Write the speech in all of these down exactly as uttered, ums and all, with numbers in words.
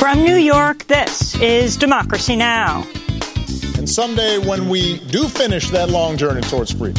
From New York, this is Democracy Now! And someday when we do finish that long journey towards freedom,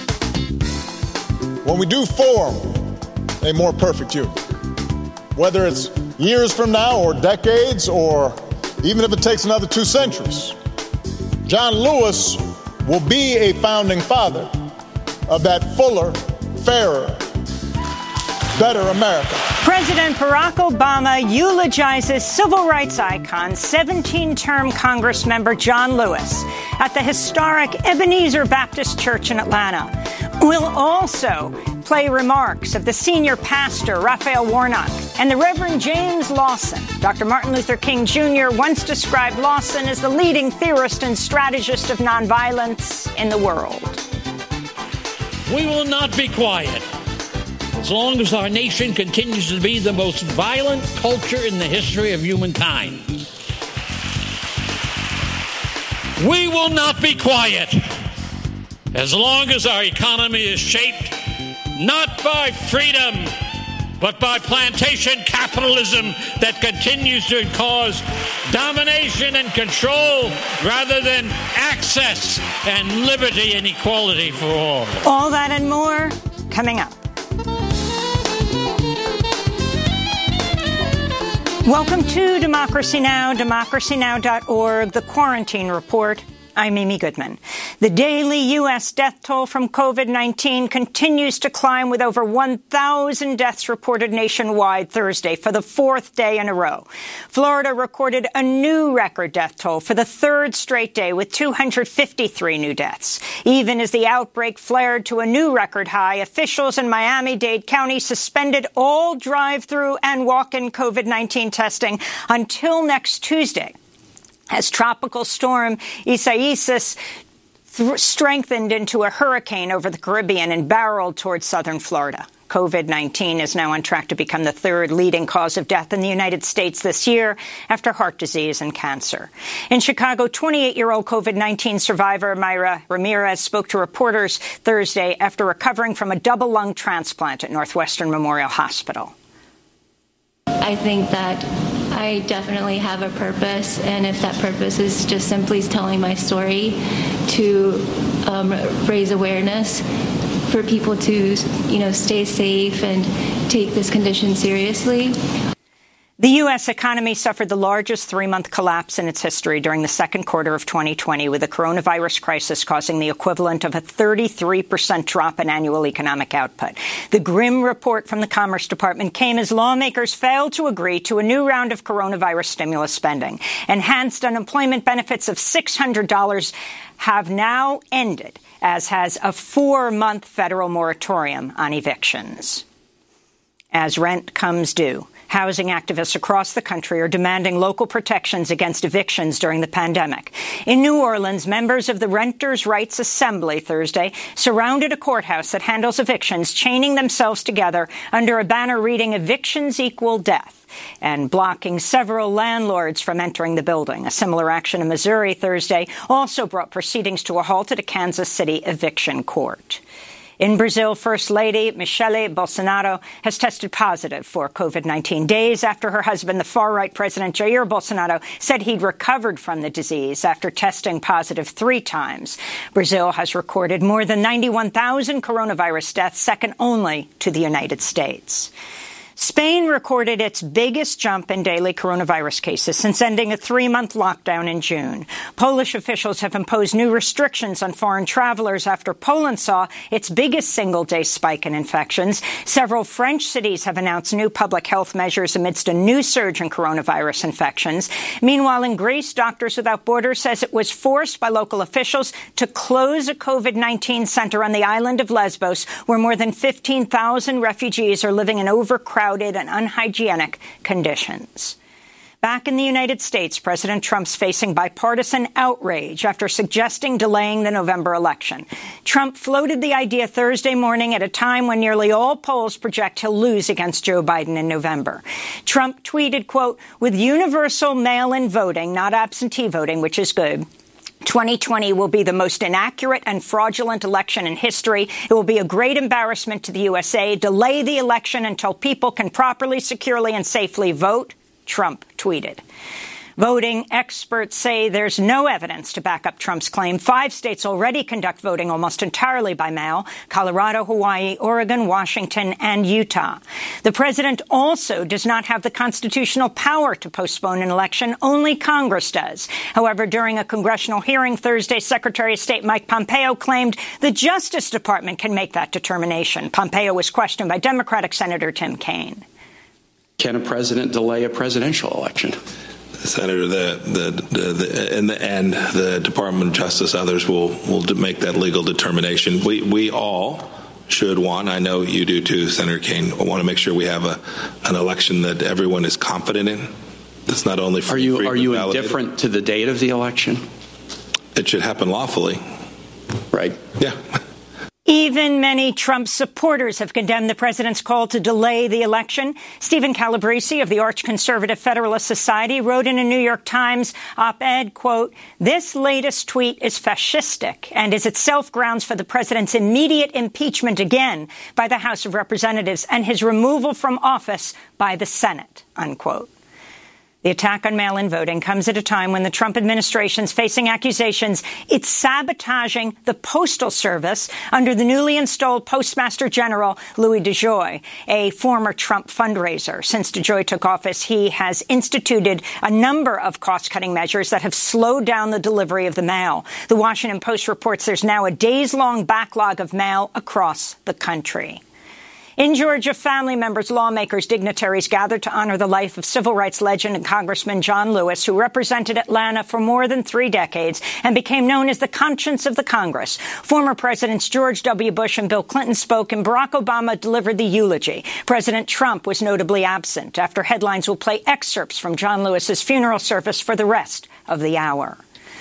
when we do form a more perfect union, whether it's years from now or decades or even if it takes another two centuries, John Lewis will be a founding father of that fuller, fairer, better America. President Barack Obama eulogizes civil rights icon, seventeen-term Congress member John Lewis at the historic Ebenezer Baptist Church in Atlanta. We'll also play remarks of the senior pastor, Raphael Warnock, and the Reverend James Lawson. Doctor Martin Luther King Junior once described Lawson as the leading theorist and strategist of nonviolence in the world. We will not be quiet as long as our nation continues to be the most violent culture in the history of humankind. We will not be quiet as long as our economy is shaped not by freedom, but by plantation capitalism that continues to cause domination and control rather than access and liberty and equality for all. All that and more coming up. Welcome to Democracy Now!, democracy now dot org, The Quarantine Report. I'm Amy Goodman. The daily U S death toll from COVID nineteen continues to climb with over one thousand deaths reported nationwide Thursday for the fourth day in a row. Florida recorded a new record death toll for the third straight day with two hundred fifty-three new deaths. Even as the outbreak flared to a new record high, officials in Miami-Dade County suspended all drive-through and walk-in COVID nineteen testing until next Tuesday, as Tropical Storm Isaias th- strengthened into a hurricane over the Caribbean and barreled towards southern Florida. COVID nineteen is now on track to become the third leading cause of death in the United States this year after heart disease and cancer. In Chicago, twenty-eight-year-old COVID nineteen survivor Mayra Ramirez spoke to reporters Thursday after recovering from a double lung transplant at Northwestern Memorial Hospital. I think that I definitely have a purpose, and if that purpose is just simply telling my story to um, raise awareness for people to, you know, stay safe and take this condition seriously. The U S economy suffered the largest three-month collapse in its history during the second quarter of twenty twenty, with the coronavirus crisis causing the equivalent of a thirty-three percent drop in annual economic output. The grim report from the Commerce Department came as lawmakers failed to agree to a new round of coronavirus stimulus spending. Enhanced unemployment benefits of six hundred dollars have now ended, as has a four-month federal moratorium on evictions. As rent comes due, housing activists across the country are demanding local protections against evictions during the pandemic. In New Orleans, members of the Renters' Rights Assembly Thursday surrounded a courthouse that handles evictions, chaining themselves together under a banner reading "Evictions equal death," and blocking several landlords from entering the building. A similar action in Missouri Thursday also brought proceedings to a halt at a Kansas City eviction court. In Brazil, First Lady Michele Bolsonaro has tested positive for COVID nineteen days after her husband, the far-right President Jair Bolsonaro, said he'd recovered from the disease after testing positive three times. Brazil has recorded more than ninety-one thousand coronavirus deaths, second only to the United States. Spain recorded its biggest jump in daily coronavirus cases since ending a three-month lockdown in June. Polish officials have imposed new restrictions on foreign travelers after Poland saw its biggest single-day spike in infections. Several French cities have announced new public health measures amidst a new surge in coronavirus infections. Meanwhile, in Greece, Doctors Without Borders says it was forced by local officials to close a COVID nineteen center on the island of Lesbos, where more than fifteen thousand refugees are living in overcrowded and unhygienic conditions. Back in the United States, President Trump's facing bipartisan outrage after suggesting delaying the November election. Trump floated the idea Thursday morning at a time when nearly all polls project he'll lose against Joe Biden in November. Trump tweeted, quote, "With universal mail-in voting, not absentee voting, which is good, twenty twenty will be the most inaccurate and fraudulent election in history. It will be a great embarrassment to the U S A. Delay the election until people can properly, securely, and safely vote. Trump tweeted. Voting experts say there's no evidence to back up Trump's claim. Five states already conduct voting almost entirely by mail: Colorado, Hawaii, Oregon, Washington, and Utah. The president also does not have the constitutional power to postpone an election. Only Congress does. However, during a congressional hearing Thursday, Secretary of State Mike Pompeo claimed the Justice Department can make that determination. Pompeo was questioned by Democratic Senator Tim Kaine. Can a president delay a presidential election? Senator, the, the, the, the, in the end, the Department of Justice, others will, will make that legal determination. We, we all should want, I know you do too, Senator Kaine, want to make sure we have a, an election that everyone is confident in. It's not only free, Are you, free, are you validated. indifferent to the date of the election? It should happen lawfully. Right. Yeah. Even many Trump supporters have condemned the president's call to delay the election. Stephen Calabresi of the Arch-Conservative Federalist Society wrote in a New York Times op-ed, quote, "This latest tweet is fascistic and is itself grounds for the president's immediate impeachment again by the House of Representatives and his removal from office by the Senate," unquote. The attack on mail-in voting comes at a time when the Trump administration is facing accusations it's sabotaging the Postal Service under the newly installed Postmaster General Louis DeJoy, a former Trump fundraiser. Since DeJoy took office, he has instituted a number of cost-cutting measures that have slowed down the delivery of the mail. The Washington Post reports there's now a days-long backlog of mail across the country. In Georgia, family members, lawmakers, dignitaries gathered to honor the life of civil rights legend and Congressman John Lewis, who represented Atlanta for more than three decades and became known as the conscience of the Congress. Former Presidents George W. Bush and Bill Clinton spoke, and Barack Obama delivered the eulogy. President Trump was notably absent. After headlines, will play excerpts from John Lewis's funeral service for the rest of the hour.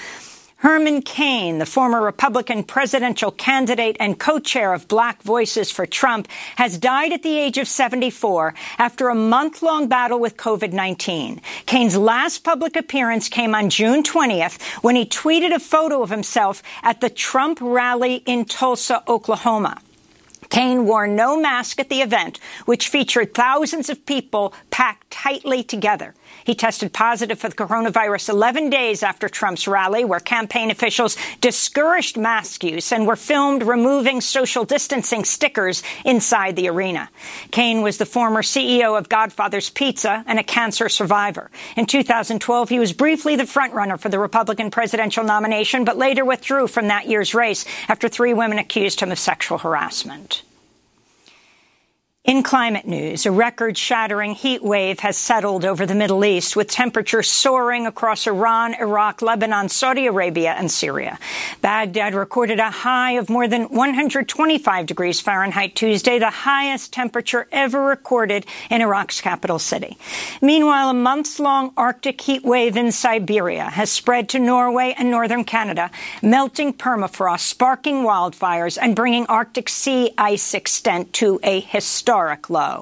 Herman Cain, the former Republican presidential candidate and co-chair of Black Voices for Trump, has died at the age of seventy-four after a month-long battle with COVID nineteen. Cain's last public appearance came on June twentieth when he tweeted a photo of himself at the Trump rally in Tulsa, Oklahoma. Cain wore no mask at the event, which featured thousands of people packed tightly together. He tested positive for the coronavirus eleven days after Trump's rally, where campaign officials discouraged mask use and were filmed removing social distancing stickers inside the arena. Cain was the former C E O of Godfather's Pizza and a cancer survivor. In two thousand twelve, he was briefly the frontrunner for the Republican presidential nomination, but later withdrew from that year's race after three women accused him of sexual harassment. In climate news, a record-shattering heat wave has settled over the Middle East, with temperatures soaring across Iran, Iraq, Lebanon, Saudi Arabia, and Syria. Baghdad recorded a high of more than one hundred twenty-five degrees Fahrenheit Tuesday, the highest temperature ever recorded in Iraq's capital city. Meanwhile, a months-long Arctic heat wave in Siberia has spread to Norway and northern Canada, melting permafrost, sparking wildfires, and bringing Arctic sea ice extent to a historic low.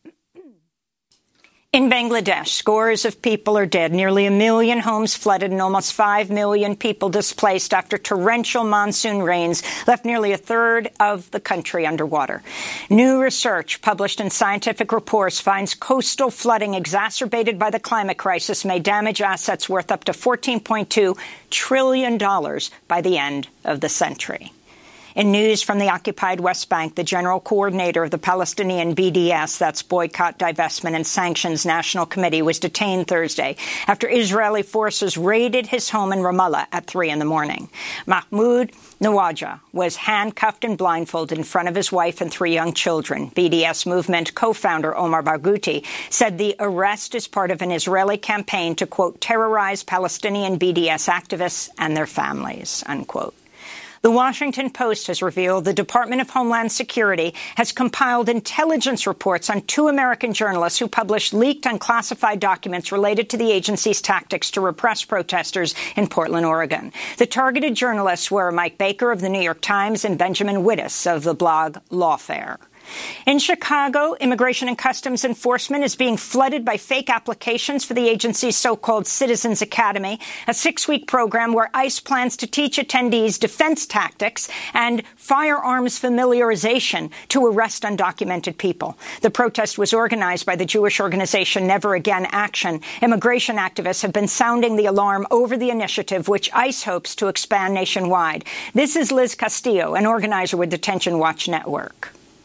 In Bangladesh, scores of people are dead, nearly a million homes flooded, and almost five million people displaced after torrential monsoon rains left nearly a third of the country underwater. New research published in Scientific Reports finds coastal flooding exacerbated by the climate crisis may damage assets worth up to fourteen point two trillion dollars by the end of the century. In news from the occupied West Bank, the general coordinator of the Palestinian B D S, that's Boycott, Divestment and Sanctions National Committee, was detained Thursday after Israeli forces raided his home in Ramallah at three in the morning. Mahmoud Nawaja was handcuffed and blindfolded in front of his wife and three young children. B D S movement co-founder Omar Barghouti said the arrest is part of an Israeli campaign to, quote, terrorize Palestinian B D S activists and their families, unquote. The Washington Post has revealed the Department of Homeland Security has compiled intelligence reports on two American journalists who published leaked unclassified documents related to the agency's tactics to repress protesters in Portland, Oregon. The targeted journalists were Mike Baker of the New York Times and Benjamin Wittes of the blog Lawfare. In Chicago, Immigration and Customs Enforcement is being flooded by fake applications for the agency's so-called Citizens Academy, a six-week program where ICE plans to teach attendees defense tactics and firearms familiarization to arrest undocumented people. The protest was organized by the Jewish organization Never Again Action. Immigration activists have been sounding the alarm over the initiative, which ICE hopes to expand nationwide. This is Liz Castillo, an organizer with Detention Watch Network.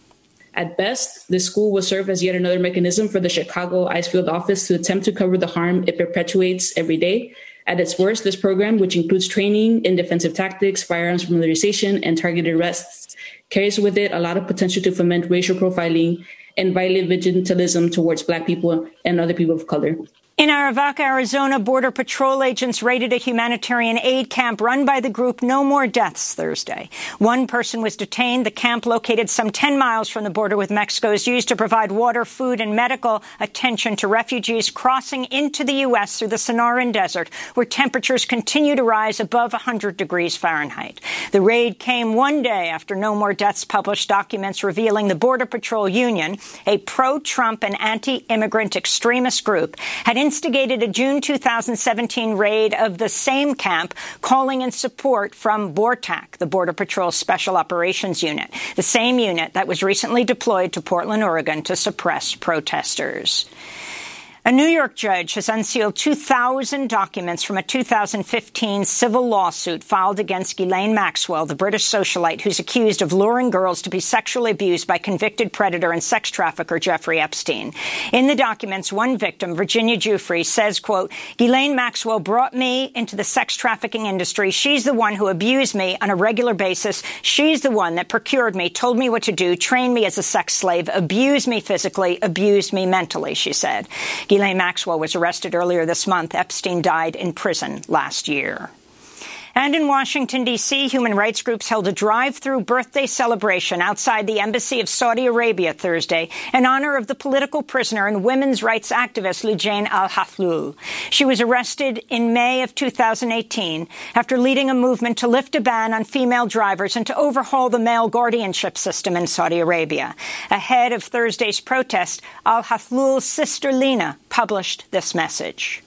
At best, this school will serve as yet another mechanism for the Chicago ICE field office to attempt to cover the harm it perpetuates every day. At its worst, this program, which includes training in defensive tactics, firearms familiarization, and targeted arrests, carries with it a lot of potential to foment racial profiling and violent vigilantism towards Black people and other people of color. In Arivaca, Arizona, Border Patrol agents raided a humanitarian aid camp run by the group No More Deaths Thursday. One person was detained. The camp, located some ten miles from the border with Mexico, is used to provide water, food, and medical attention to refugees crossing into the U S through the Sonoran Desert, where temperatures continue to rise above one hundred degrees Fahrenheit. The raid came one day after No More Deaths published documents revealing the Border Patrol Union, a pro-Trump and anti-immigrant extremist group, had instigated a June two thousand seventeen raid of the same camp, calling in support from BORTAC, the Border Patrol Special Operations Unit, the same unit that was recently deployed to Portland, Oregon, to suppress protesters. A New York judge has unsealed two thousand documents from a two thousand fifteen civil lawsuit filed against Ghislaine Maxwell, the British socialite who's accused of luring girls to be sexually abused by convicted predator and sex trafficker Jeffrey Epstein. In the documents, one victim, Virginia Giuffre, says, quote, Ghislaine Maxwell brought me into the sex trafficking industry. She's the one who abused me on a regular basis. She's the one that procured me, told me what to do, trained me as a sex slave, abused me physically, abused me mentally, she said. Ghislaine Maxwell was arrested earlier this month. Epstein died in prison last year. And in Washington, D C, human rights groups held a drive-through birthday celebration outside the Embassy of Saudi Arabia Thursday in honor of the political prisoner and women's rights activist Loujain al-Hathloul. She was arrested in May of two thousand eighteen after leading a movement to lift a ban on female drivers and to overhaul the male guardianship system in Saudi Arabia. Ahead of Thursday's protest, al-Hathloul's sister Lena published this message.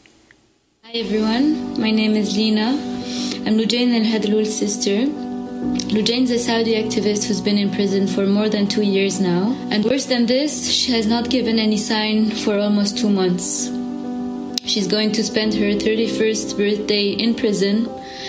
Hi everyone, my name is Lena. I'm Loujain al-Hathloul's sister. Loujain's a Saudi activist who's been in prison for more than two years now. And worse than this, she has not given any sign for almost two months. She's going to spend her thirty-first birthday in prison.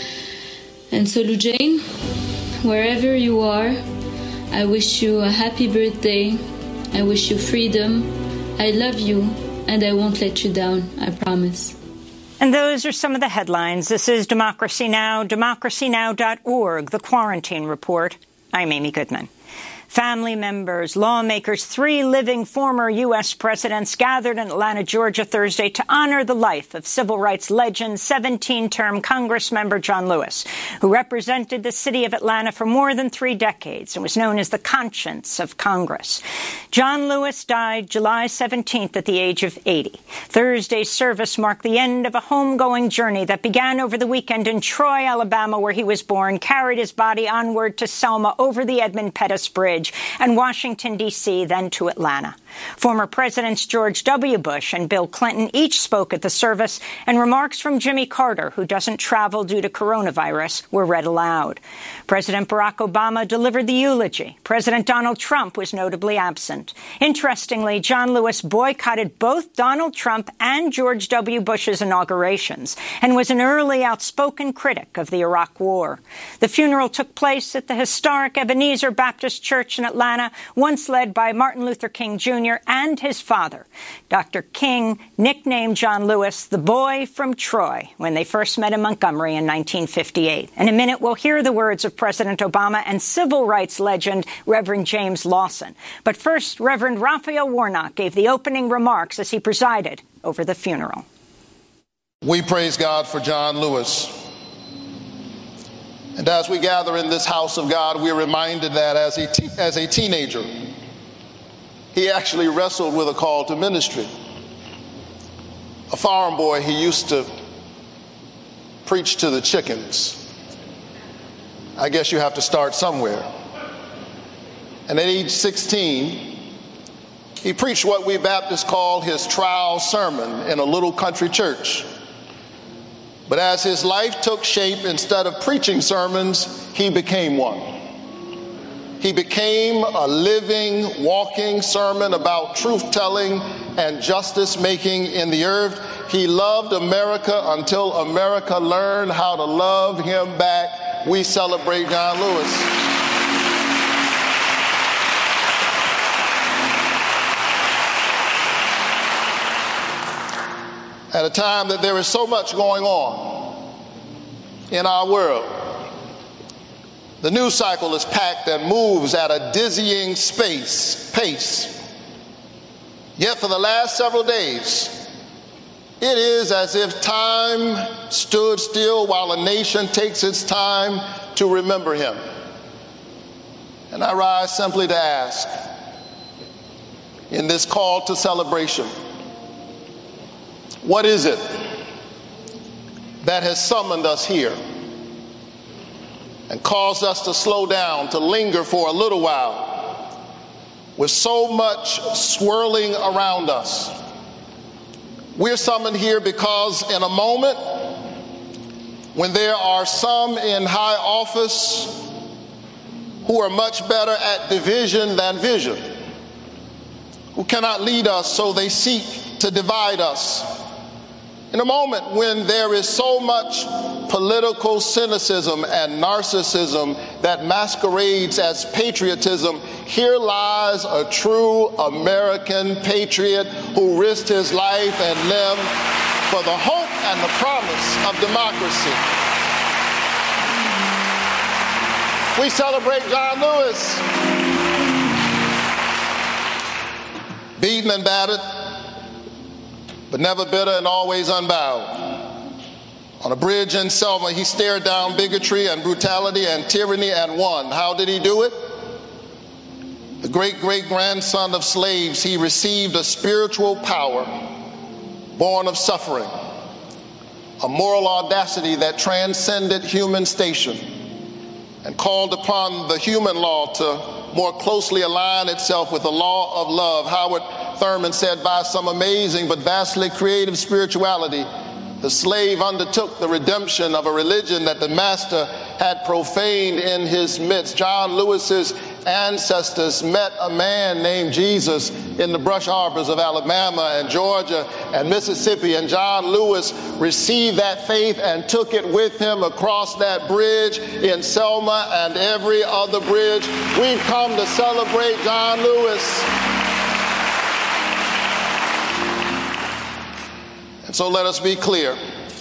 And so Loujain, wherever you are, I wish you a happy birthday. I wish you freedom. I love you, and I won't let you down, I promise. And those are some of the headlines. This is Democracy Now!, democracy now dot org, The Quarantine Report. I'm Amy Goodman. Family members, lawmakers, three living former U S presidents gathered in Atlanta, Georgia Thursday to honor the life of civil rights legend, seventeen-term Congress member John Lewis, who represented the city of Atlanta for more than three decades and was known as the conscience of Congress. John Lewis died July seventeenth at the age of eighty. Thursday's service marked the end of a homegoing journey that began over the weekend in Troy, Alabama, where he was born, carried his body onward to Selma over the Edmund Pettus Bridge, and Washington, D C, then to Atlanta. Former Presidents George W. Bush and Bill Clinton each spoke at the service, and remarks from Jimmy Carter, who doesn't travel due to coronavirus, were read aloud. President Barack Obama delivered the eulogy. President Donald Trump was notably absent. Interestingly, John Lewis boycotted both Donald Trump and George W. Bush's inaugurations and was an early outspoken critic of the Iraq War. The funeral took place at the historic Ebenezer Baptist Church in Atlanta, once led by Martin Luther King Junior and his father. Doctor King nicknamed John Lewis the boy from Troy when they first met in Montgomery in nineteen fifty-eight. In a minute, we'll hear the words of President Obama and civil rights legend Reverend James Lawson. But first, Reverend Raphael Warnock gave the opening remarks as he presided over the funeral. We praise God for John Lewis. And as we gather in this house of God, we're reminded that as a, te- as a teenager, he actually wrestled with a call to ministry. A farm boy, he used to preach to the chickens. I guess you have to start somewhere. And at age sixteen, he preached what we Baptists call his trial sermon in a little country church. But as his life took shape, instead of preaching sermons, he became one. He became a living, walking sermon about truth-telling and justice-making in the earth. He loved America until America learned how to love him back. We celebrate John Lewis. At a time that there is so much going on in our world, the news cycle is packed and moves at a dizzying space, pace. Yet for the last several days, it is as if time stood still while a nation takes its time to remember him. And I rise simply to ask, in this call to celebration, what is it that has summoned us here and caused us to slow down, to linger for a little while with so much swirling around us? We're summoned here because in a moment when there are some in high office who are much better at division than vision, who cannot lead us, so they seek to divide us. In a moment when there is so much political cynicism and narcissism that masquerades as patriotism, here lies a true American patriot who risked his life and limb for the hope and the promise of democracy. We celebrate John Lewis, beaten and battered, but never bitter and always unbowed. On a bridge in Selma, he stared down bigotry and brutality and tyranny and won. How did he do it? The great-great-grandson of slaves, he received a spiritual power born of suffering, a moral audacity that transcended human station and called upon the human law to more closely align itself with the law of love. Howard Thurman said, by some amazing but vastly creative spirituality, the slave undertook the redemption of a religion that the master had profaned in his midst. John Lewis's ancestors met a man named Jesus in the brush arbors of Alabama and Georgia and Mississippi, and John Lewis received that faith and took it with him across that bridge in Selma and every other bridge. We've come to celebrate John Lewis. And so let us be clear.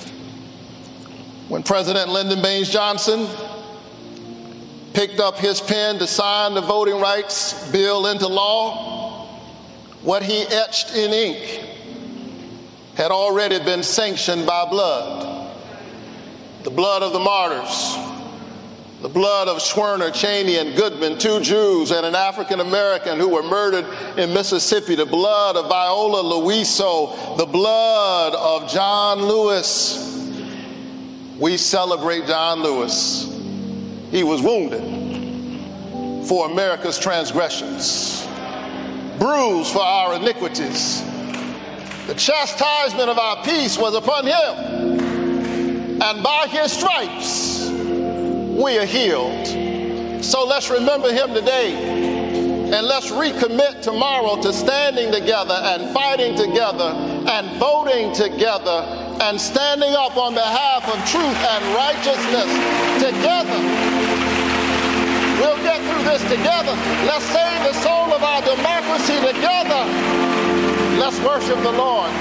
When President Lyndon Baines Johnson picked up his pen to sign the voting rights bill into law, what he etched in ink had already been sanctioned by blood. The blood of the martyrs, the blood of Schwerner, Cheney, and Goodman, two Jews and an African American who were murdered in Mississippi, the blood of Viola Luiso, the blood of John Lewis. We celebrate John Lewis. He was wounded for America's transgressions, bruised for our iniquities. The chastisement of our peace was upon him, and by his stripes we are healed. So let's remember him today, and let's recommit tomorrow to standing together and fighting together and voting together and standing up on behalf of truth and righteousness together. We'll get through this together. Let's save the soul of our democracy together. Let's worship the Lord.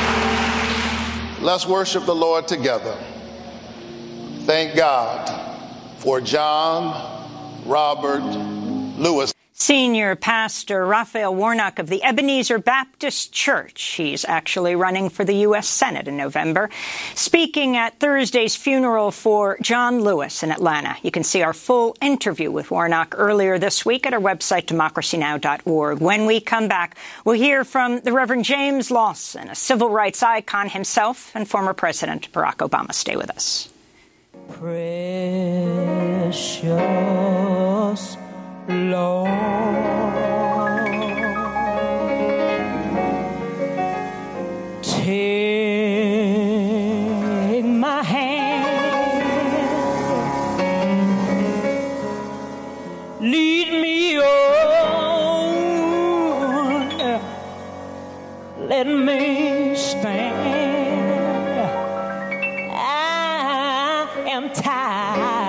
Let's worship the Lord together. Thank God for John Robert Lewis. Senior Pastor Raphael Warnock of the Ebenezer Baptist Church. He's actually running for the U S Senate in November, speaking at Thursday's funeral for John Lewis in Atlanta. You can see our full interview with Warnock earlier this week at our website, democracy now dot org. When we come back, we'll hear from the Reverend James Lawson, a civil rights icon himself, and former President Barack Obama. Stay with us. Precious Lord, take my hand, lead me on, let me stand. I am tired.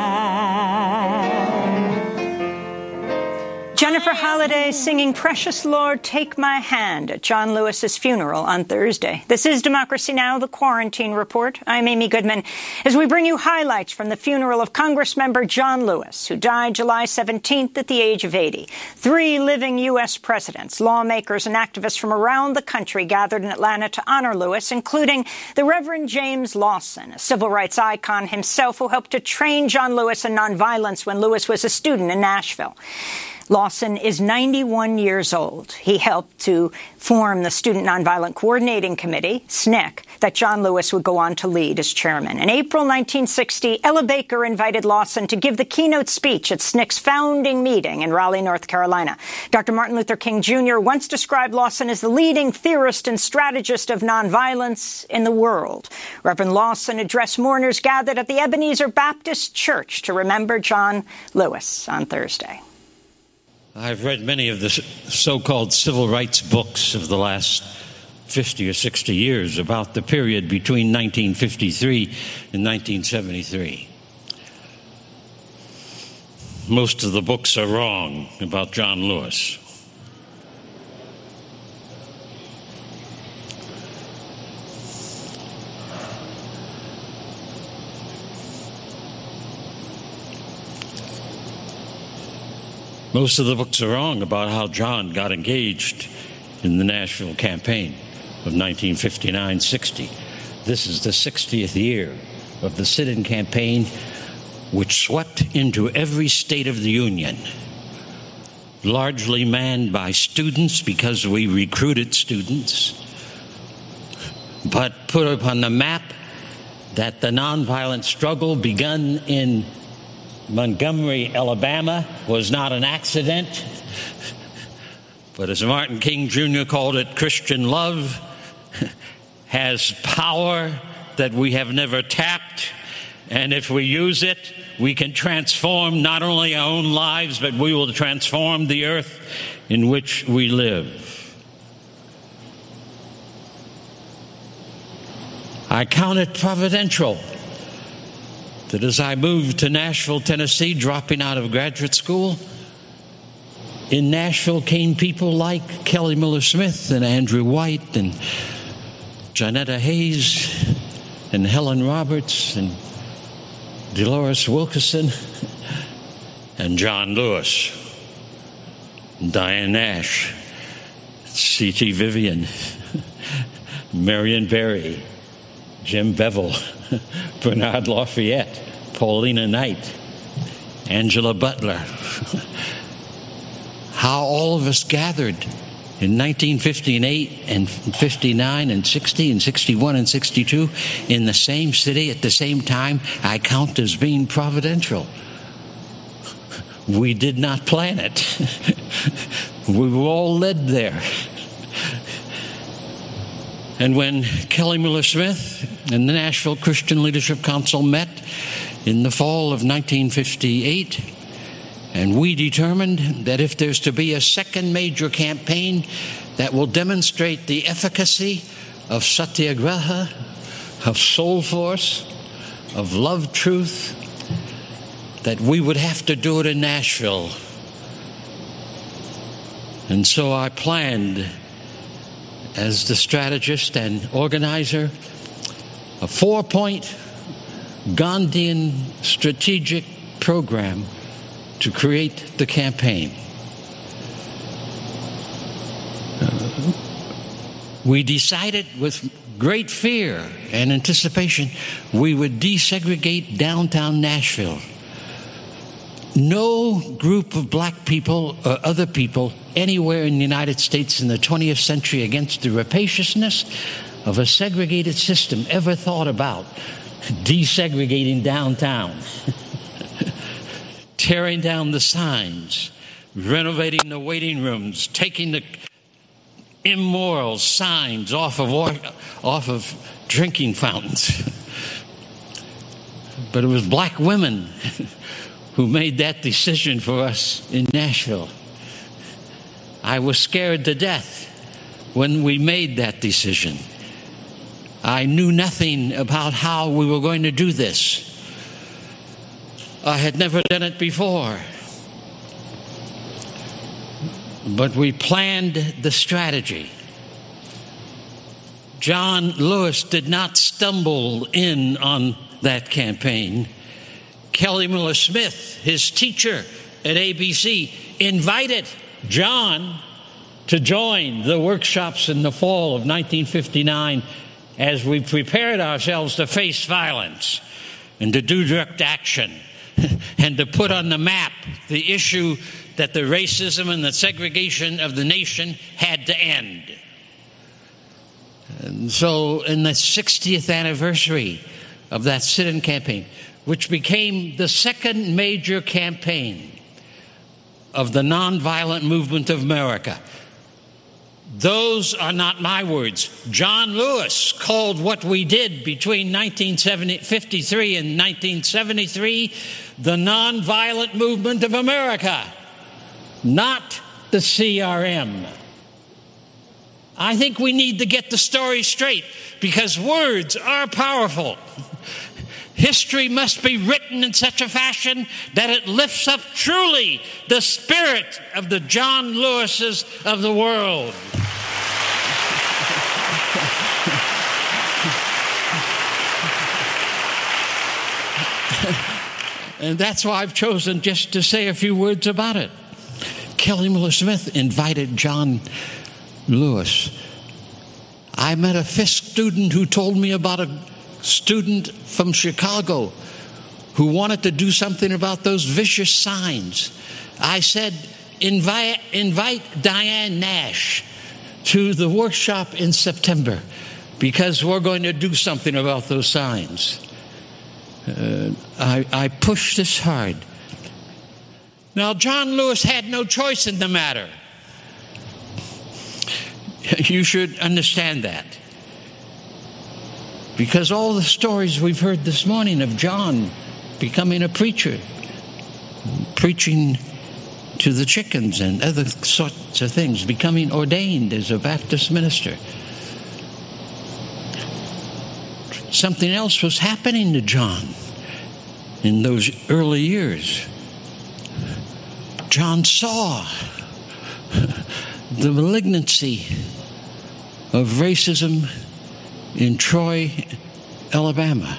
Jennifer Holliday singing Precious Lord, Take My Hand at John Lewis's funeral on Thursday. This is Democracy Now!, the Quarantine Report. I'm Amy Goodman. As we bring you highlights from the funeral of Congressmember John Lewis, who died July seventeenth at the age of eighty. Three living U S presidents, lawmakers, and activists from around the country gathered in Atlanta to honor Lewis, including the Reverend James Lawson, a civil rights icon himself who helped to train John Lewis in nonviolence when Lewis was a student in Nashville. Lawson is ninety-one years old. He helped to form the Student Nonviolent Coordinating Committee, S N C C, that John Lewis would go on to lead as chairman. In April nineteen sixty, Ella Baker invited Lawson to give the keynote speech at S N C C's founding meeting in Raleigh, North Carolina. Doctor Martin Luther King Junior once described Lawson as the leading theorist and strategist of nonviolence in the world. Reverend Lawson addressed mourners gathered at the Ebenezer Baptist Church to remember John Lewis on Thursday. I've read many of the so-called civil rights books of the last fifty or sixty years about the period between nineteen fifty-three and nineteen seventy-three. Most of the books are wrong about John Lewis. Most of the books are wrong about how John got engaged in the Nashville campaign of nineteen fifty-nine sixty. This is the sixtieth year of the sit-in campaign, which swept into every state of the Union, largely manned by students because we recruited students, but put upon the map that the nonviolent struggle begun in Montgomery, Alabama, was not an accident, but as Martin King Junior called it, Christian love has power that we have never tapped, and if we use it, we can transform not only our own lives, but we will transform the earth in which we live. I count it providential that as I moved to Nashville, Tennessee, dropping out of graduate school, in Nashville came people like Kelly Miller Smith and Andrew White and Janetta Hayes and Helen Roberts and Dolores Wilkerson and John Lewis, and Diane Nash, C T Vivian, Marion Barry, Jim Bevel, Bernard Lafayette, Paulina Knight, Angela Butler. How all of us gathered in nineteen fifty-eight and fifty-nine and sixty and sixty-one and sixty-two in the same city at the same time, I count as being providential. We did not plan it. We were all led there. And when Kelly Miller Smith and the Nashville Christian Leadership Council met in the fall of nineteen fifty-eight, and we determined that if there's to be a second major campaign that will demonstrate the efficacy of satyagraha, of soul force, of love truth, that we would have to do it in Nashville. And so I planned, as the strategist and organizer, a four-point Gandhian strategic program to create the campaign. Uh, we decided with great fear and anticipation we would desegregate downtown Nashville. No group of black people or other people anywhere in the United States in the twentieth century against the rapaciousness of a segregated system ever thought about desegregating downtown, tearing down the signs, renovating the waiting rooms, taking the immoral signs off of off of drinking fountains. But it was black women who made that decision for us in Nashville. I was scared to death when we made that decision. I knew nothing about how we were going to do this. I had never done it before. But we planned the strategy. John Lewis did not stumble in on that campaign. Kelly Miller Smith, his teacher at A B C, invited John to join the workshops in the fall of nineteen fifty-nine as we prepared ourselves to face violence and to do direct action and to put on the map the issue that the racism and the segregation of the nation had to end. And so in the sixtieth anniversary of that sit-in campaign, which became the second major campaign of the nonviolent movement of America, those are not my words. John Lewis called what we did between nineteen fifty-three and nineteen seventy-three the nonviolent movement of America, not the C R M. I think we need to get the story straight because words are powerful. History must be written in such a fashion that it lifts up truly the spirit of the John Lewises of the world. And that's why I've chosen just to say a few words about it. Kelly Miller Smith invited John Lewis. I met a Fisk student who told me about a student from Chicago who wanted to do something about those vicious signs. I said, invite, invite Diane Nash to the workshop in September because we're going to do something about those signs. Uh, I, I pushed this hard. Now, John Lewis had no choice in the matter. You should understand that. Because all the stories we've heard this morning of John becoming a preacher, preaching to the chickens and other sorts of things, becoming ordained as a Baptist minister. Something else was happening to John in those early years. John saw the malignancy of racism in Troy, Alabama.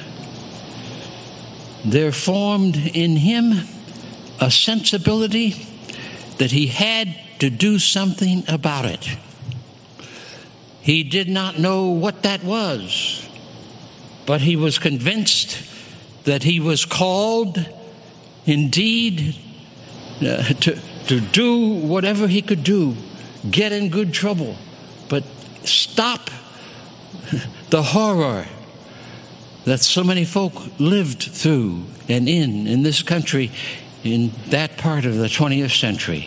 There formed in him a sensibility that he had to do something about it. He did not know what that was, but he was convinced that he was called indeed uh, to, to do whatever he could do, get in good trouble, but stop the horror that so many folk lived through and in in this country in that part of the twentieth century.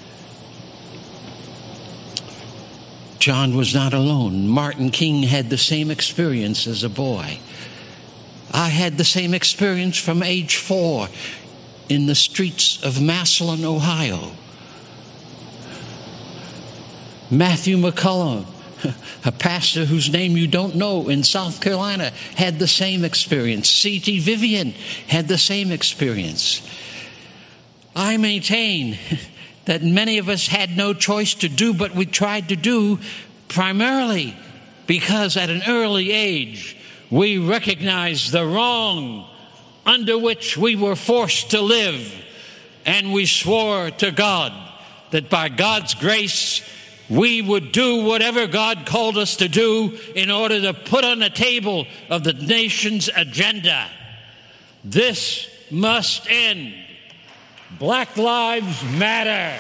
John was not alone. Martin King had the same experience as a boy. I had the same experience from age four in the streets of Massillon, Ohio. Matthew McCullum, a pastor whose name you don't know in South Carolina, had the same experience. C T Vivian had the same experience. I maintain that many of us had no choice to do what we tried to do, primarily because at an early age we recognized the wrong under which we were forced to live, and we swore to God that by God's grace we would do whatever God called us to do in order to put on the table of the nation's agenda. This must end. Black Lives Matter.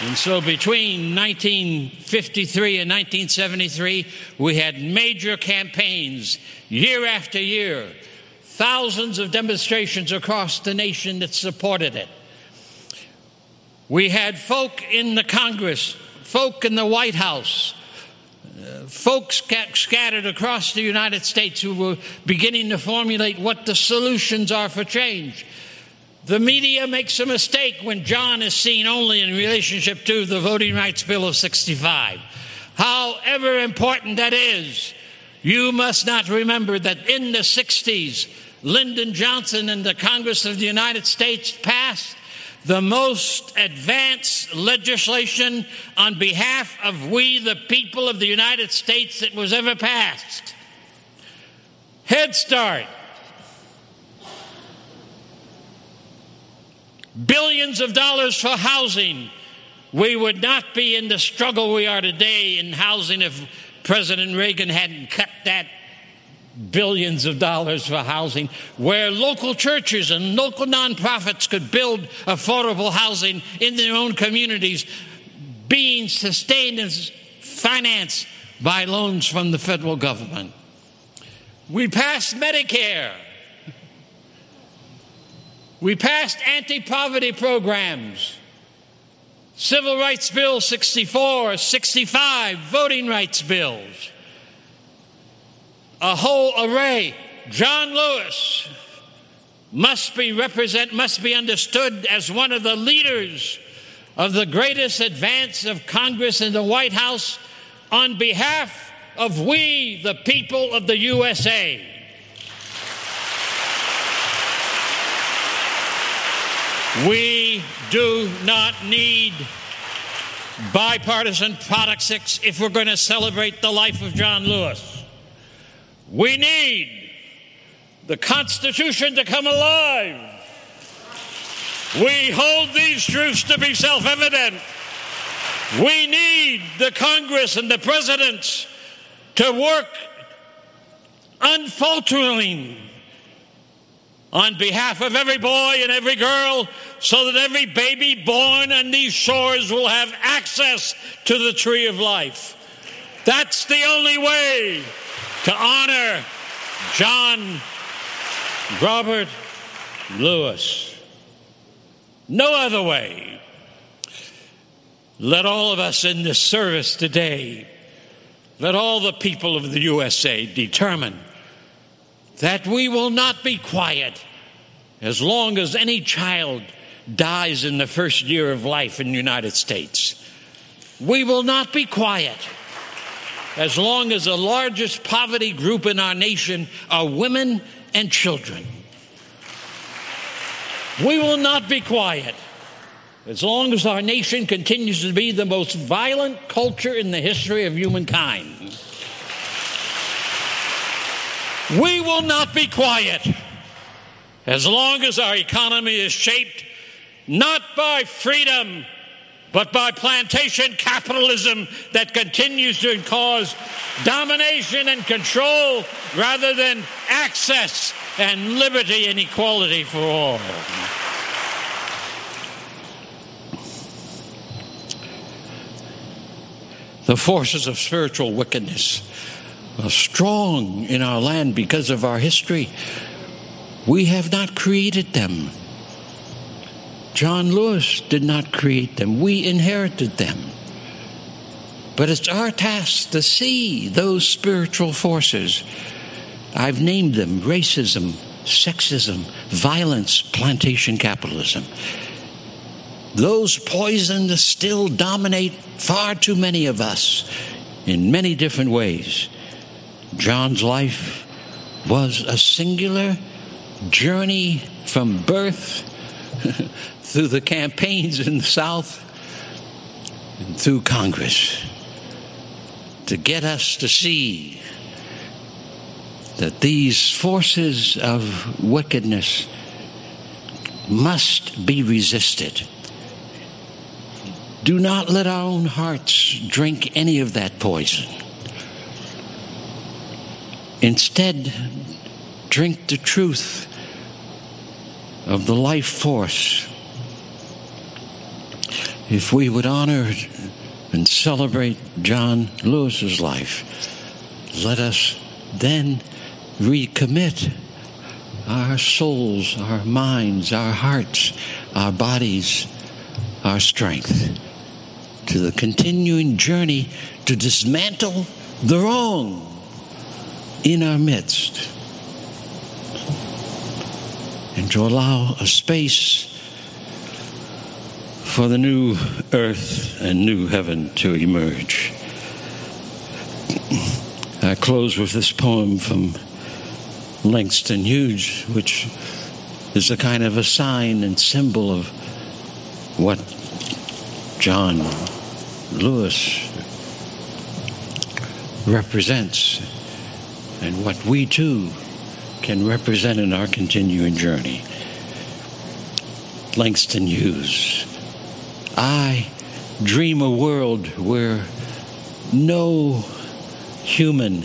And so between nineteen fifty-three and nineteen seventy-three, we had major campaigns year after year, thousands of demonstrations across the nation that supported it. We had folk in the Congress, folk in the White House, uh, folks sc- scattered across the United States who were beginning to formulate what the solutions are for change. The media makes a mistake when John is seen only in relationship to the Voting Rights Bill of sixty-five. However important that is, you must not remember that in the sixties, Lyndon Johnson and the Congress of the United States passed the most advanced legislation on behalf of we, the people of the United States, that was ever passed. Head Start. Billions of dollars for housing. We would not be in the struggle we are today in housing if President Reagan hadn't cut that billions of dollars for housing, where local churches and local nonprofits could build affordable housing in their own communities, being sustained and financed by loans from the federal government. We passed Medicare. We passed anti-poverty programs, Civil Rights Bill sixty-four, sixty-five, voting rights bills, a whole array. John Lewis must be represent, must be understood as one of the leaders of the greatest advance of Congress and the White House on behalf of we, the people of the U S A. We do not need bipartisan politics if we're going to celebrate the life of John Lewis. We need the Constitution to come alive. We hold these truths to be self-evident. We need the Congress and the presidents to work unfalteringly on behalf of every boy and every girl, so that every baby born on these shores will have access to the tree of life. That's the only way to honor John Robert Lewis. No other way. Let all of us in this service today, let all the people of the U S A determine that we will not be quiet as long as any child dies in the first year of life in the United States. We will not be quiet as long as the largest poverty group in our nation are women and children. We will not be quiet as long as our nation continues to be the most violent culture in the history of humankind. We will not be quiet as long as our economy is shaped not by freedom, but by plantation capitalism that continues to cause domination and control rather than access and liberty and equality for all. The forces of spiritual wickedness are strong in our land because of our history. We have not created them. John Lewis did not create them. We inherited them. But it's our task to see those spiritual forces. I've named them: racism, sexism, violence, plantation capitalism. Those poisons still dominate far too many of us in many different ways. John's life was a singular journey from birth through the campaigns in the South and through Congress to get us to see that these forces of wickedness must be resisted. Do not let our own hearts drink any of that poison. Instead, drink the truth of the life force. if we would honor and celebrate John Lewis's life, let us then recommit our souls, our minds, our hearts, our bodies, our strength to the continuing journey to dismantle the wrong in our midst and to allow a space for the new earth and new heaven to emerge. I close with this poem from Langston Hughes, which is a kind of a sign and symbol of what John Lewis represents and what we too can represent in our continuing journey. Langston Hughes. I dream a world where no human,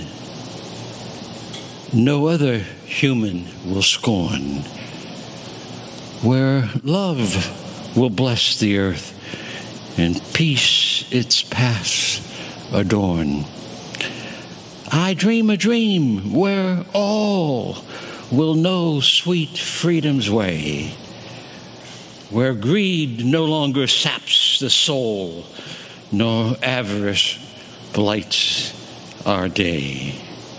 no other human will scorn, where love will bless the earth and peace its paths adorn. I dream a dream where all will know sweet freedom's way, where greed no longer saps the soul, nor avarice blights our day.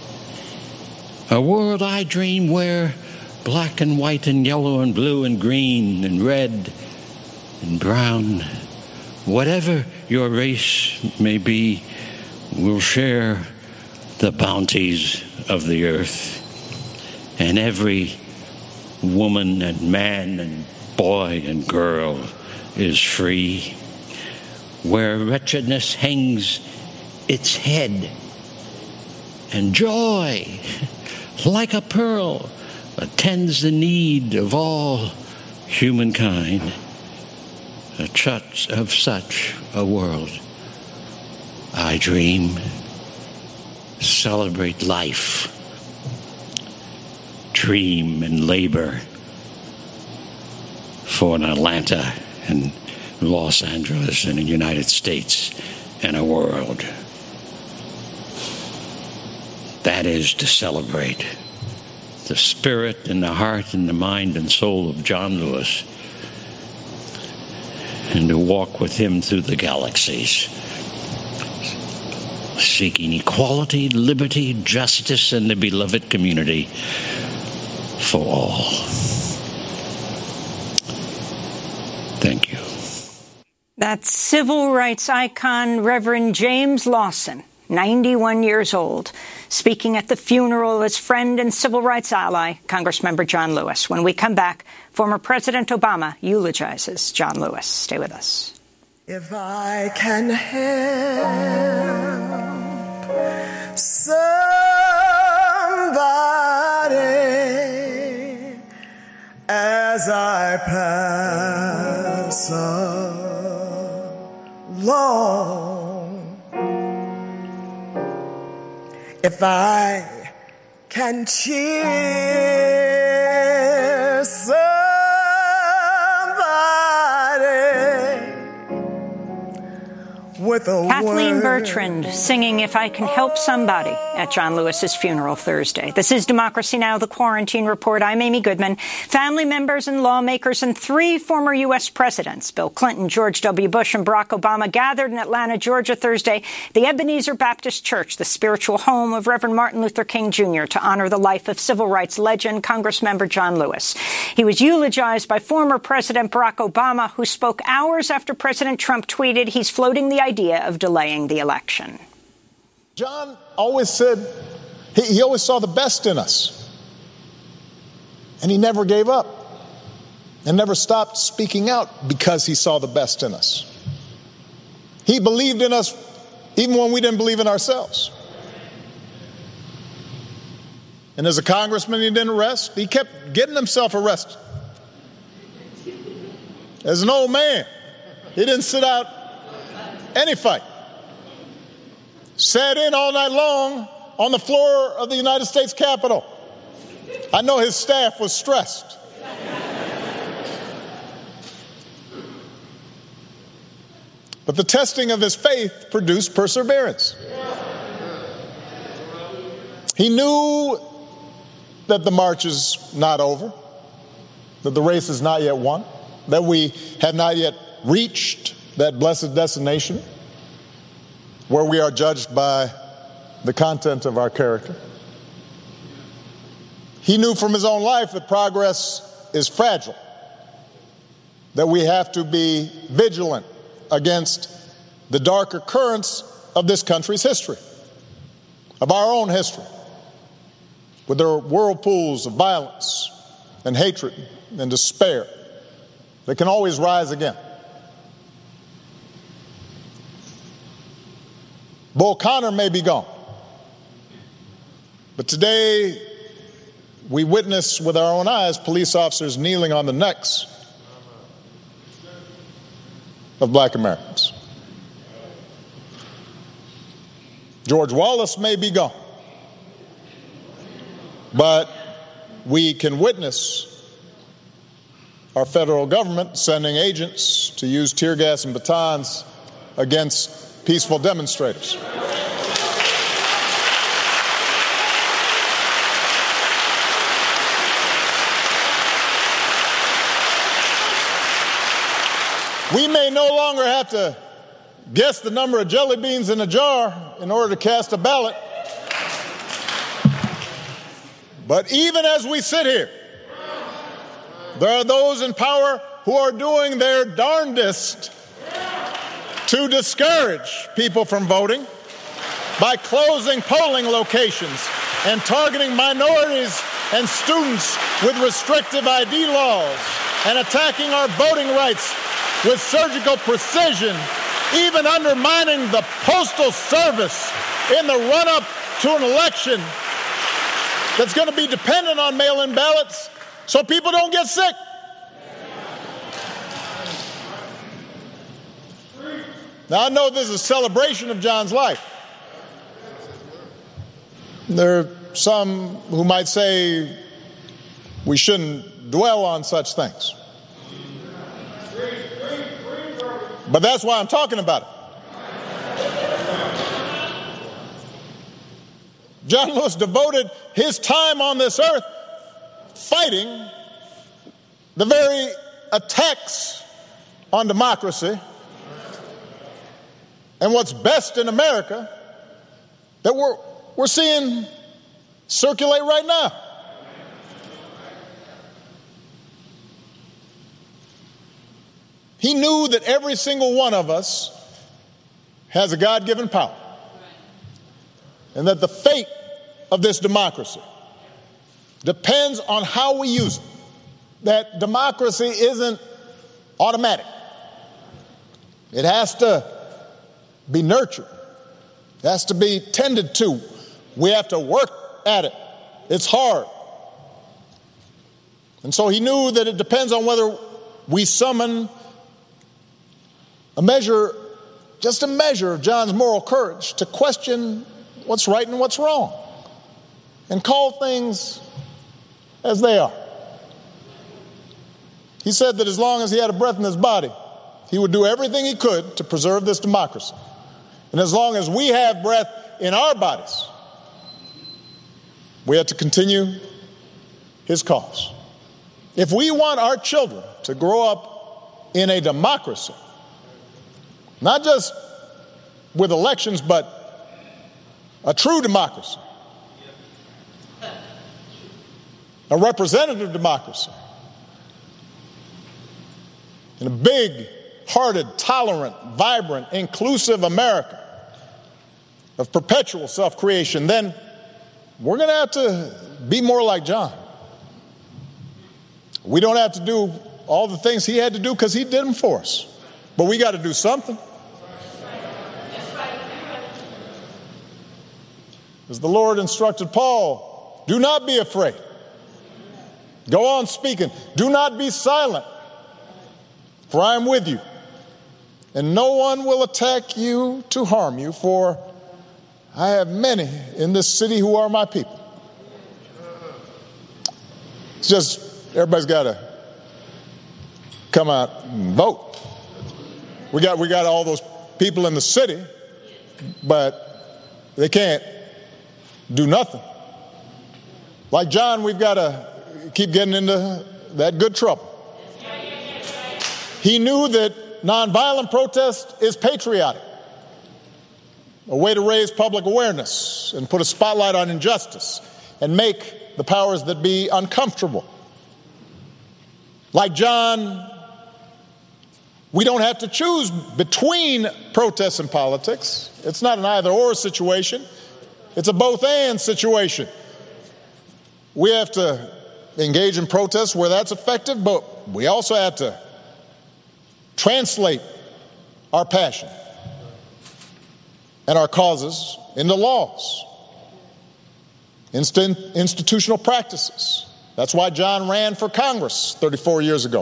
A world I dream where black and white and yellow and blue and green and red and brown, whatever your race may be, will share the bounties of the earth. And every woman and man and boy and girl is free. Where wretchedness hangs its head and joy, like a pearl, attends the need of all humankind. A touch of such a world I dream. Celebrate life. Dream and labor for an Atlanta and Los Angeles and the United States and a world. That is to celebrate the spirit and the heart and the mind and soul of John Lewis and to walk with him through the galaxies, seeking equality, liberty, justice, and the beloved community for all. Thank you. That's civil rights icon Reverend James Lawson, ninety-one years old, speaking at the funeral of his friend and civil rights ally, Congressmember John Lewis. When we come back, former President Obama eulogizes John Lewis. Stay with us. If I can help somebody as I pass along, if I can cheer somebody with a Kathleen word. Bertrand singing If I Can Help Somebody at John Lewis's funeral Thursday. This is Democracy Now!, the Quarantine Report. I'm Amy Goodman. Family members and lawmakers and three former U S presidents, Bill Clinton, George W. Bush, and Barack Obama, gathered in Atlanta, Georgia Thursday, the Ebenezer Baptist Church, the spiritual home of Reverend Martin Luther King Junior, to honor the life of civil rights legend, Congressmember John Lewis. He was eulogized by former President Barack Obama, who spoke hours after President Trump tweeted he's floating the idea of delaying the election. John always said, he, he always saw the best in us. And he never gave up and never stopped speaking out because he saw the best in us. He believed in us even when we didn't believe in ourselves. And as a congressman, he didn't rest. He kept getting himself arrested. As an old man, he didn't sit out any fight. Sat in all night long on the floor of the United States Capitol. I know his staff was stressed. But the testing of his faith produced perseverance. He knew that the march is not over, that the race is not yet won, that we have not yet reached that blessed destination where we are judged by the content of our character. He knew from his own life that progress is fragile, that we have to be vigilant against the darker currents of this country's history, of our own history, with their whirlpools of violence and hatred and despair that can always rise again. Bull Connor may be gone, but today we witness with our own eyes police officers kneeling on the necks of black Americans. George Wallace may be gone, but we can witness our federal government sending agents to use tear gas and batons against peaceful demonstrators. We may no longer have to guess the number of jelly beans in a jar in order to cast a ballot. But even as we sit here, there are those in power who are doing their darndest to discourage people from voting by closing polling locations and targeting minorities and students with restrictive I D laws and attacking our voting rights with surgical precision, even undermining the Postal Service in the run-up to an election that's going to be dependent on mail-in ballots so people don't get sick. Now, I know this is a celebration of John's life. There are some who might say we shouldn't dwell on such things. But that's why I'm talking about it. John Lewis devoted his time on this earth fighting the very attacks on democracy and what's best in America that we're, we're seeing circulate right now. He knew that every single one of us has a God-given power, and that the fate of this democracy depends on how we use it. That democracy isn't automatic. It has to be nurtured. It has to be tended to. We have to work at it. It's hard. And so he knew that it depends on whether we summon a measure, just a measure of John's moral courage to question what's right and what's wrong and call things as they are. He said that as long as he had a breath in his body, he would do everything he could to preserve this democracy. And as long as we have breath in our bodies, we have to continue his cause. If we want our children to grow up in a democracy, not just with elections, but a true democracy, a representative democracy, in a big-hearted, tolerant, vibrant, inclusive America of perpetual self-creation, then we're going to have to be more like John. We don't have to do all the things he had to do because he did them for us, but we got to do something. As the Lord instructed Paul, do not be afraid. Go on speaking. Do not be silent, for I am with you, and no one will attack you to harm you, for I have many in this city who are my people. It's just everybody's got to come out and vote. We got we got all those people in the city, but they can't do nothing. Like John, we've got to keep getting into that good trouble. He knew that nonviolent protest is patriotic, a way to raise public awareness and put a spotlight on injustice and make the powers that be uncomfortable. Like John, we don't have to choose between protests and politics. It's not an either-or situation. It's a both-and situation. We have to engage in protests where that's effective, but we also have to translate our passion and our causes into laws, instant, institutional practices. That's why John ran for Congress thirty-four years ago.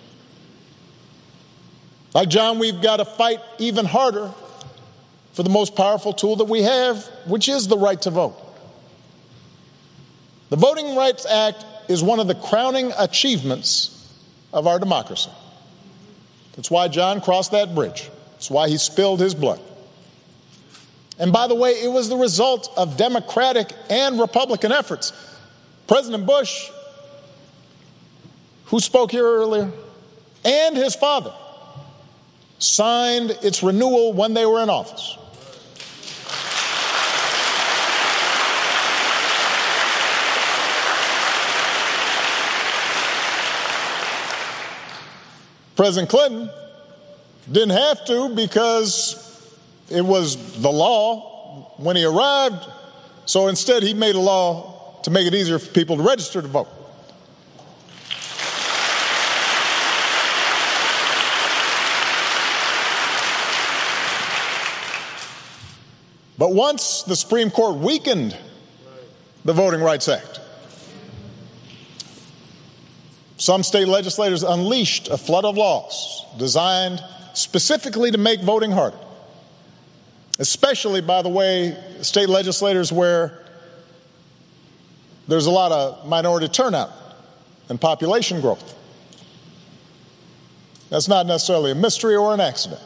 Like John, we've got to fight even harder for the most powerful tool that we have, which is the right to vote. The Voting Rights Act is one of the crowning achievements of our democracy. That's why John crossed that bridge. That's why he spilled his blood. And by the way, it was the result of Democratic and Republican efforts. President Bush, who spoke here earlier, and his father signed its renewal when they were in office. President Clinton didn't have to because it was the law when he arrived, so instead he made a law to make it easier for people to register to vote. But once the Supreme Court weakened the Voting Rights Act, some state legislators unleashed a flood of laws designed specifically to make voting harder, especially, by the way, state legislators where there's a lot of minority turnout and population growth. That's not necessarily a mystery or an accident.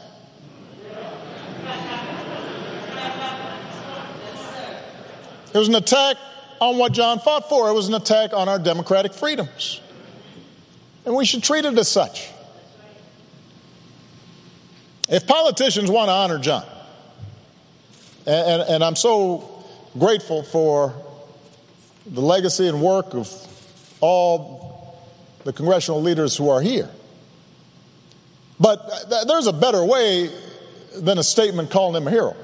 It was an attack on what John fought for. It was an attack on our democratic freedoms. And we should treat it as such. If politicians want to honor John, and, and, and I'm so grateful for the legacy and work of all the congressional leaders who are here, but th- there's a better way than a statement calling him a hero.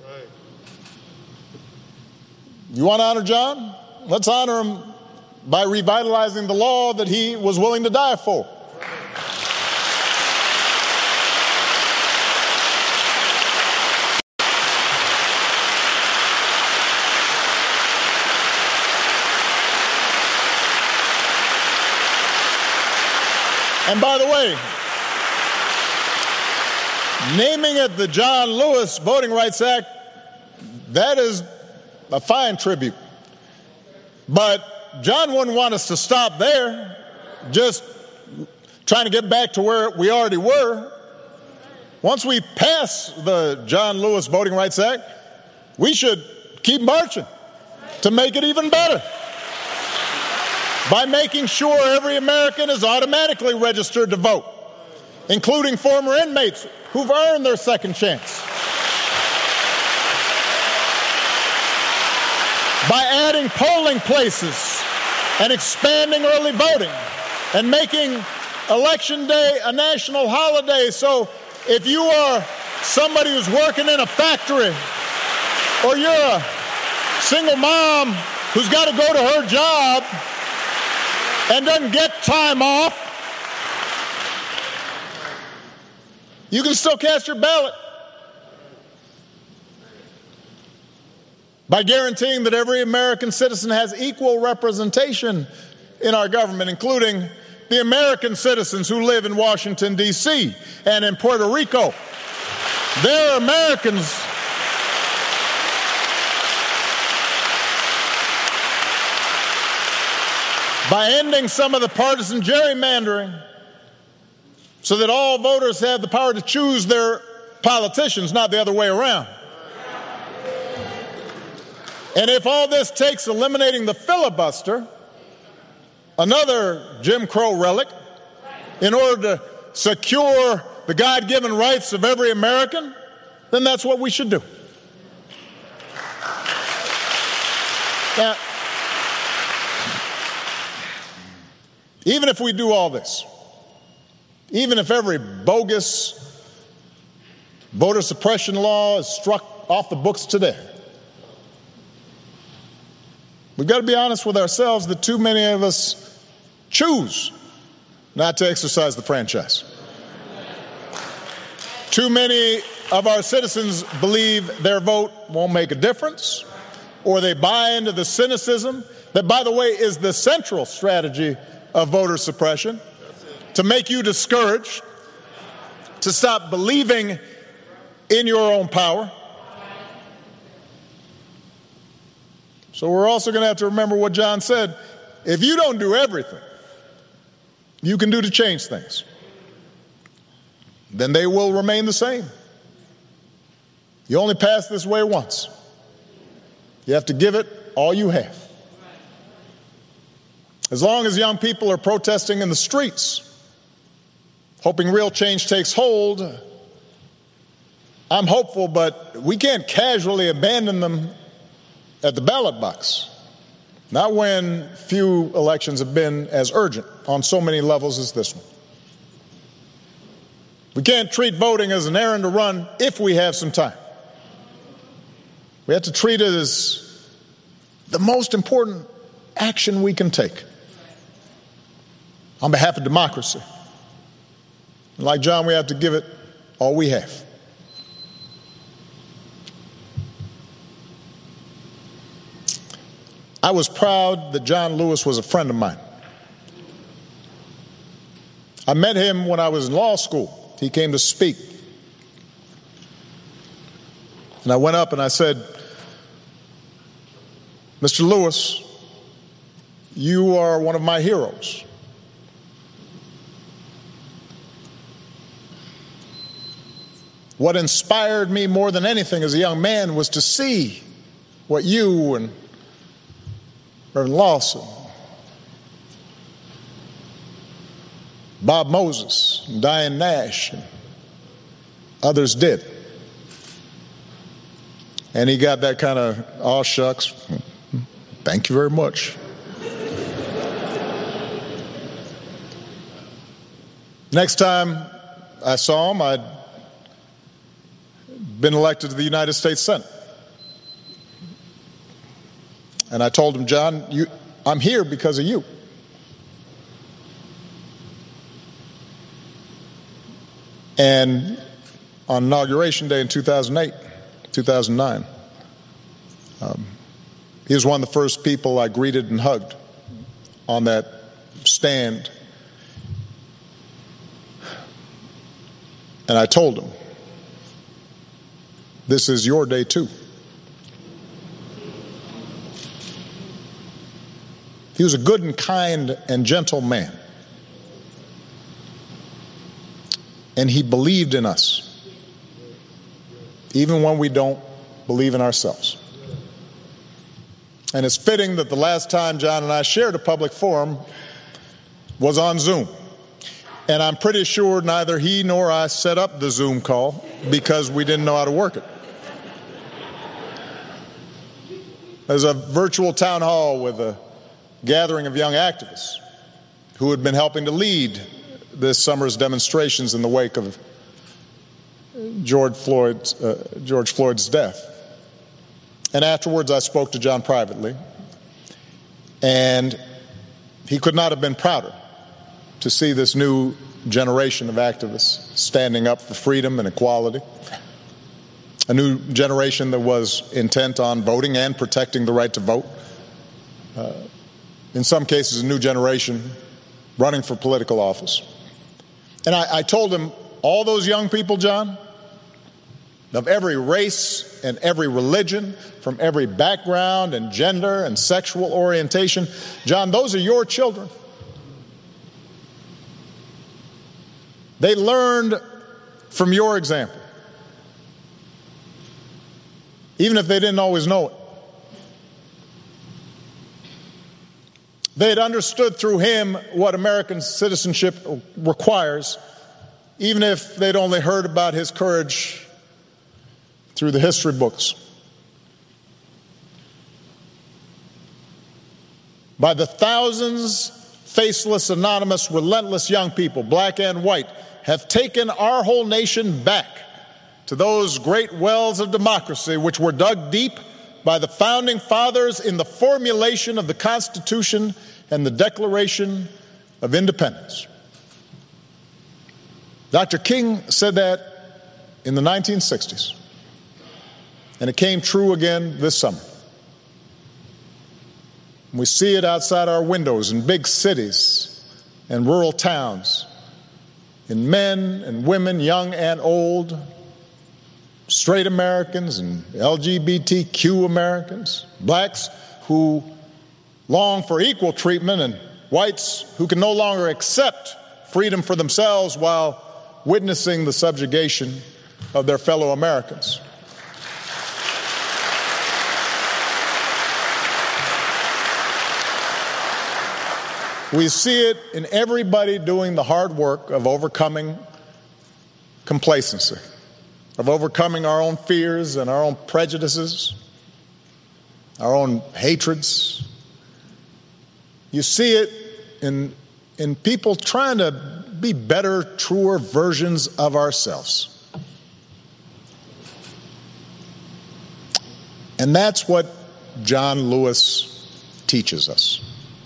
You want to honor John? Let's honor him by revitalizing the law that he was willing to die for. And by the way, naming it the John Lewis Voting Rights Act, that is a fine tribute. But John wouldn't want us to stop there, just trying to get back to where we already were. Once we pass the John Lewis Voting Rights Act, we should keep marching to make it even better by making sure every American is automatically registered to vote, including former inmates who've earned their second chance. By adding polling places and expanding early voting and making Election Day a national holiday. So if you are somebody who's working in a factory, or you're a single mom who's got to go to her job and doesn't get time off, you can still cast your ballot by guaranteeing that every American citizen has equal representation in our government, including the American citizens who live in Washington, D C and in Puerto Rico. They're Americans. By ending some of the partisan gerrymandering so that all voters have the power to choose their politicians, not the other way around. And if all this takes eliminating the filibuster, another Jim Crow relic, in order to secure the God-given rights of every American, then that's what we should do. Now, even if we do all this, even if every bogus voter suppression law is struck off the books today, we've got to be honest with ourselves that too many of us choose not to exercise the franchise. Too many of our citizens believe their vote won't make a difference, or they buy into the cynicism that, by the way, is the central strategy of voter suppression, to make you discouraged, to stop believing in your own power. So we're also going to have to remember what John said. If you don't do everything you can do to change things, then they will remain the same. You only pass this way once. You have to give it all you have. As long as young people are protesting in the streets, hoping real change takes hold, I'm hopeful, but we can't casually abandon them at the ballot box. Not when few elections have been as urgent on so many levels as this one. We can't treat voting as an errand to run if we have some time. We have to treat it as the most important action we can take on behalf of democracy. And like John, we have to give it all we have. I was proud that John Lewis was a friend of mine. I met him when I was in law school. He came to speak. And I went up and I said, Mister Lewis, you are one of my heroes. What inspired me more than anything as a young man was to see what you and Reverend Lawson, Bob Moses, and Diane Nash, and others did. And he got that kind of, aw shucks, thank you very much. Next time I saw him, I'd been elected to the United States Senate. And I told him, John, you, I'm here because of you. And on Inauguration Day in two thousand eight, two thousand nine, um, he was one of the first people I greeted and hugged on that stand. And I told him, this is your day too. He was a good and kind and gentle man. And he believed in us, even when we don't believe in ourselves. And it's fitting that the last time John and I shared a public forum was on Zoom. And I'm pretty sure neither he nor I set up the Zoom call because we didn't know how to work it. There's a virtual town hall with a gathering of young activists who had been helping to lead this summer's demonstrations in the wake of George Floyd's, uh, George Floyd's death. And afterwards, I spoke to John privately, and he could not have been prouder to see this new generation of activists standing up for freedom and equality, a new generation that was intent on voting and protecting the right to vote. Uh, in some cases, a new generation running for political office. And I, I told him, all those young people, John, of every race and every religion, from every background and gender and sexual orientation, John, those are your children. They learned from your example. even if they didn't always know it. They had understood through him what American citizenship requires, even if they'd only heard about his courage through the history books. By the thousands, faceless, anonymous, relentless young people, black and white, have taken our whole nation back to those great wells of democracy which were dug deep by the founding fathers in the formulation of the Constitution and the Declaration of Independence. Doctor King said that in the nineteen sixties, and it came true again this summer. We see it outside our windows in big cities and rural towns, in men and women, young and old, straight Americans and L G B T Q Americans, blacks who long for equal treatment, and whites who can no longer accept freedom for themselves while witnessing the subjugation of their fellow Americans. We see it in everybody doing the hard work of overcoming complacency, of overcoming our own fears and our own prejudices, our own hatreds. You see it in, in people trying to be better, truer versions of ourselves. And that's what John Lewis teaches us.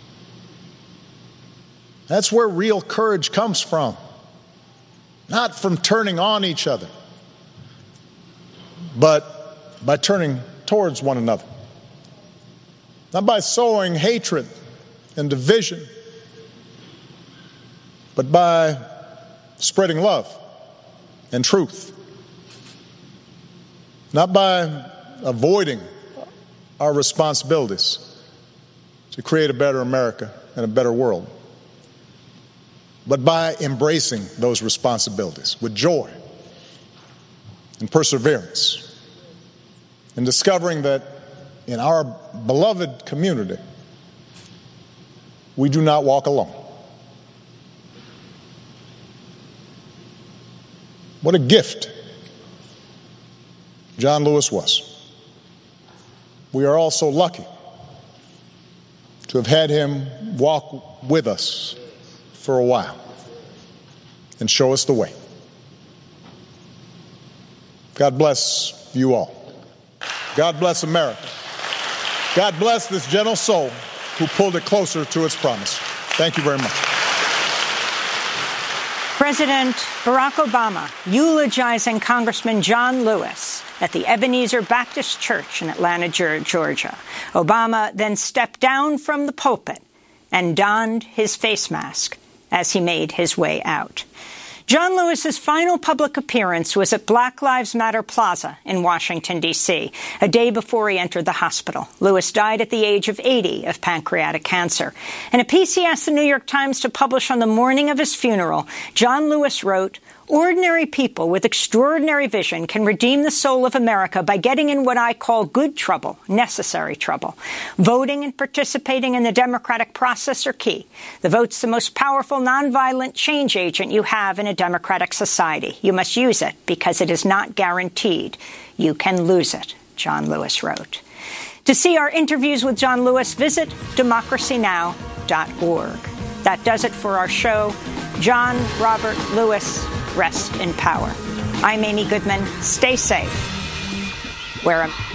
That's where real courage comes from. Not from turning on each other, but by turning towards one another. Not by sowing hatred and division, but by spreading love and truth. Not by avoiding our responsibilities to create a better America and a better world, but by embracing those responsibilities with joy and perseverance, and discovering that in our beloved community, we do not walk alone. What a gift John Lewis was. We are all so lucky to have had him walk with us for a while and show us the way. God bless you all. God bless America. God bless this gentle soul who pulled it closer to its promise. Thank you very much. President Barack Obama eulogizing Congressman John Lewis at the Ebenezer Baptist Church in Atlanta, Georgia. Obama then stepped down from the pulpit and donned his face mask as he made his way out. John Lewis's final public appearance was at Black Lives Matter Plaza in Washington, D C, a day before he entered the hospital. Lewis died at the age of eighty of pancreatic cancer. In a piece he asked the New York Times to publish on the morning of his funeral, John Lewis wrote, "Ordinary people with extraordinary vision can redeem the soul of America by getting in what I call good trouble, necessary trouble. Voting and participating in the democratic process are key. The vote's the most powerful nonviolent change agent you have in a democratic society. You must use it because it is not guaranteed. You can lose it," John Lewis wrote. To see our interviews with John Lewis, visit democracy now dot org. That does it for our show. John Robert Lewis, rest in power. I'm Amy Goodman. Stay safe. Wear a